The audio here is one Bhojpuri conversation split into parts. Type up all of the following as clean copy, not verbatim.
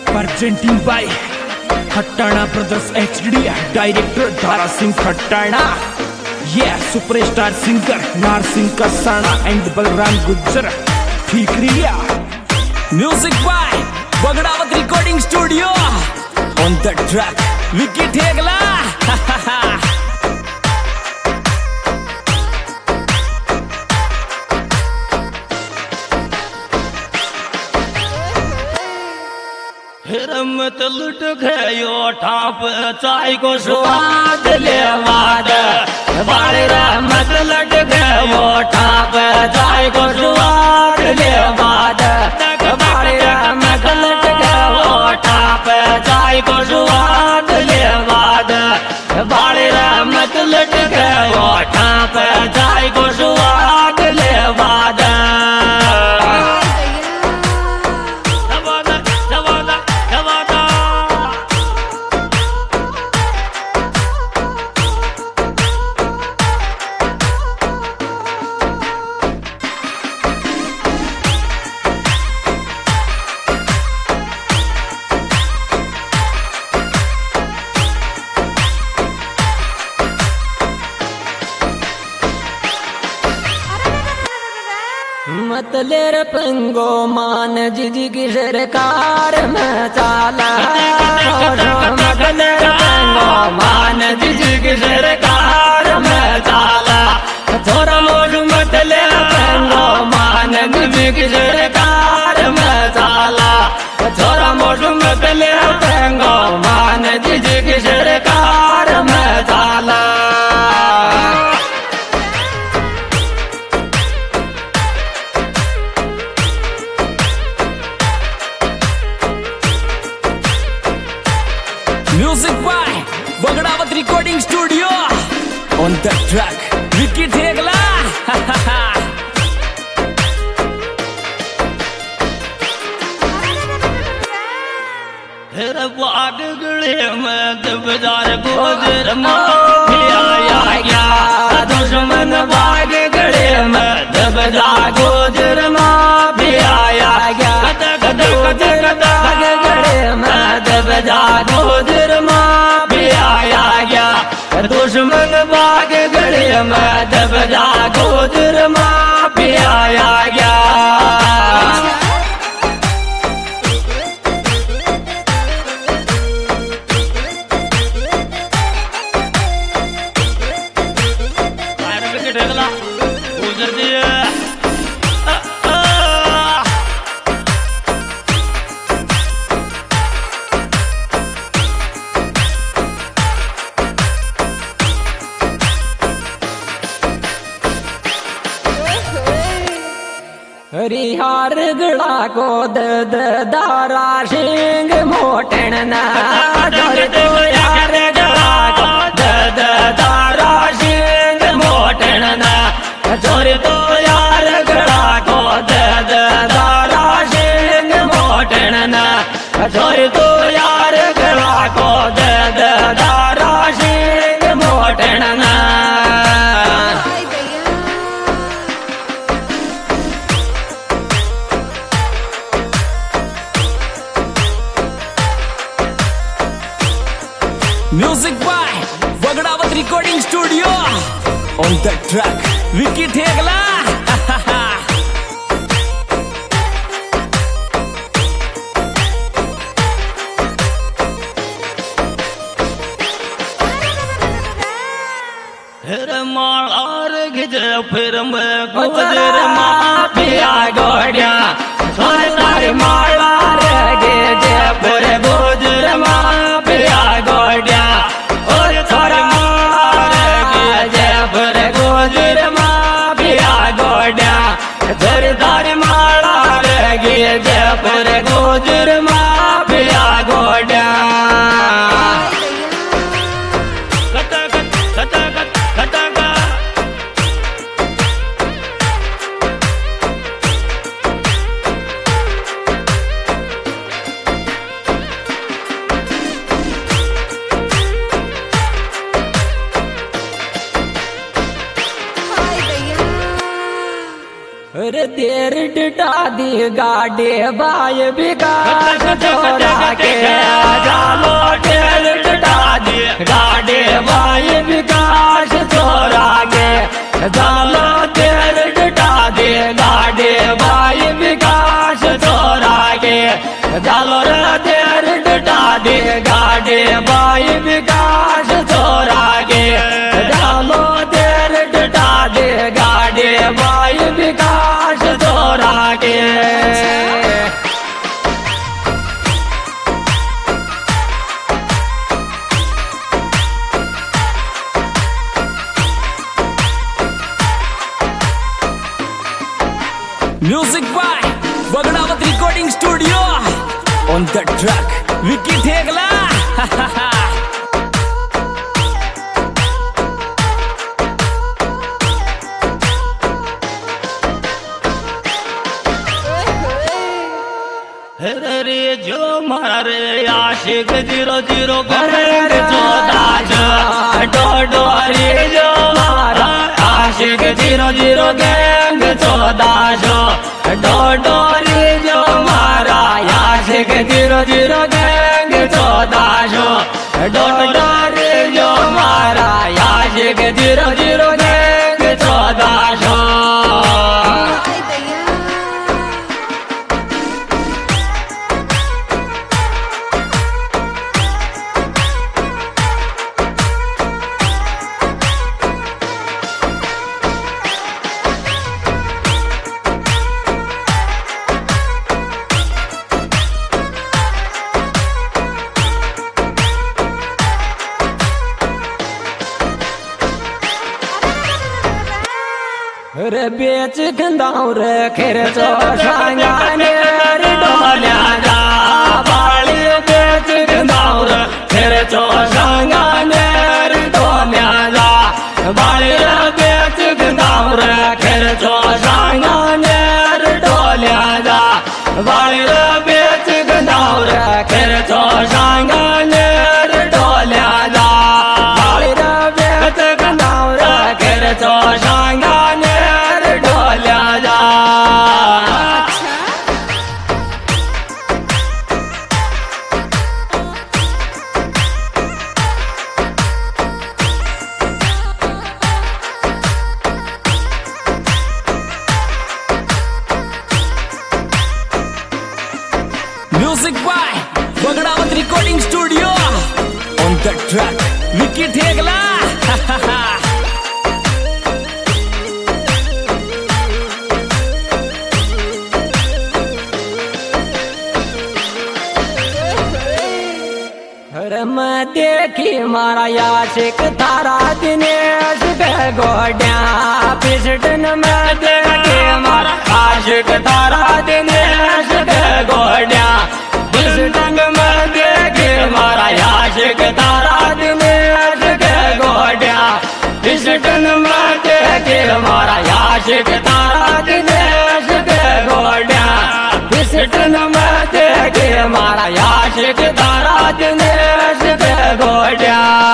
Presenting by Khattana Brothers HD, Director Dhara Singh Khattana. Yeah, superstar singer Narsingh Kasana and Balram Gujjar. Fikriya. Music by Bagdawat Recording Studio. On the track, Vicky Thegla. रमत लुट गयो ठाप चाय को स्वाद लेवाद बारे रमत लुट गयो ठाप चाय को स्वाद लेवाद बारे रमत लुट गयो ठाप चाय को स्वाद लेवाद बारे रमत लुट गयो ठाप चाय को स्वाद लेवाद मतलेर पंगो मान जी की सरकार में चाला मतलेर पंगो मान जी की सरकार में चाला थोड़ा मोड़ मतलेर पंगो मान जी की सरकार में चाला थोड़ा मोड़ मतलेर पंगो मान जी की सरकार में चाला Music by Bagdawat Recording Studio. On the track, Vicky Thegla. बाग गले में बाजार गोजर माया गया दुश्मन बाग गले में बाजार गोजर माया गया गोजर बाग गले में बाजार गोजर माया गया दुश्मन बाग गले में बाजार गोजर माया गया हरिहार गड़ा को दारा सिंह मोटन ना तो यार गड़ा को दारा सिंह मोटन ना छोरे तो यार गड़ा को दारा सिंह मोटन ना छोरे तो यार गड़ा को दारा सिंह मोटन ना Music by Bagdawat Recording Studio. On the track, Vicky Thegla. फिर मैं गोजर माफिया गोड़िया सारे माला गे फिर गोजर माफिया गोड़िया और सारे माला गे फिर गोजर माफिया गोड़िया जोरदार माला गे फिर गोजर माफिया गोड़िया अरे देर डटा दी गाड़े बाय विकास छोरा के जालो ढेर डटा दी गाड़े बाय विकास छोरा के जालो ढेर डटा दी गाड़े बाय विकास छोरा के जालो ढेर डटा दी गाड़े बाय विकास छोरा के जालो ढेर डटा दी गाड़े बाय विकास छोरा के Music by Bagdavat Recording Studio. On the track, Vicky Thegla. रे जो मारे आशिक 00 गैंग 14 डोडो रे जो मारा आशिक 00 गैंग 14 डोडो रे जो मारा आशिक 00 गैंग 14 डोडो रे जो मारा आशिक 00 गैंग 14 रे बेच गंदाऊ रे खेर चो सांगाने रे डोल्या जा बाली बेच गंदाऊ रे खेर चो सांगाने रे डोल्या जा बाली बेच गंदाऊ रे खेर चो सांगाने रे डोल्या जा बाली बेच गंदाऊ रे खेर चो सांगाने रे डोल्या जा बाली बेच गंदाऊ रे खेर चो सांगाने डोल्या जा Music by Bagdavat Recording Studio. On the track, Vicky Thegla. मैं देखी मारा याशिक तारा दिनेश के गोड्या पिस्टन में देखी मारा आशिक तारा दिनेश के गोड्या पिस्टन में देखी मारा याशिक तारा दिनेश के गोड्या पिस्टन में देखी मारा याशिक तारा दिनेश के गोड्या पिस्टन में देखी मारा याशिक तारा दिनेश के गोड्या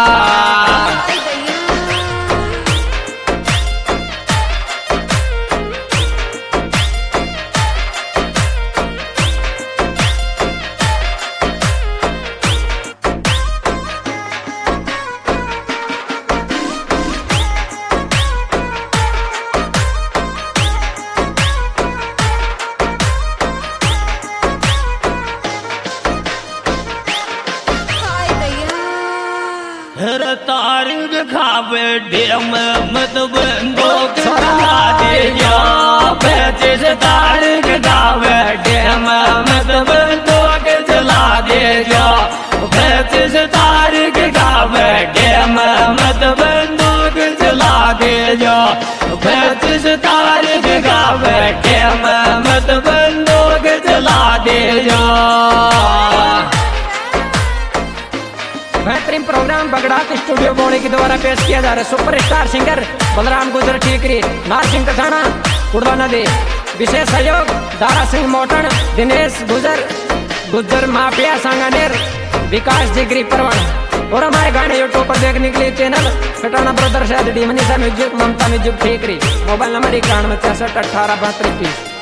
तारीख खावे डेम मत बंदूक चला दे जो 25 तारीख खावे डेम मत बंदूक चला दे जो 25 तारीख खावे डेम मत बंदूक चला दे जो 25 तारीख खावे डेम मत बंदूक चला दे जो बेहतरीन प्रोग्राम बगड़ात स्टूडियो बोले के द्वारा पेश किया जा रहा है। सुपरस्टार सिंगर बलराम गुजर ठीकरी, नार सिंह कसाना, कुड़वा नदी। विशेष सहयोग दारा सिंह मोटन, दिनेश गुजर माफिया सांगानेर, विकास जिगरी परवान। और हमारे गाने यूट्यूब पर देखने के लिए channel Katana brothers, Manisha music, Mamta music Thikri. Mobile number 91 66 18 32 30।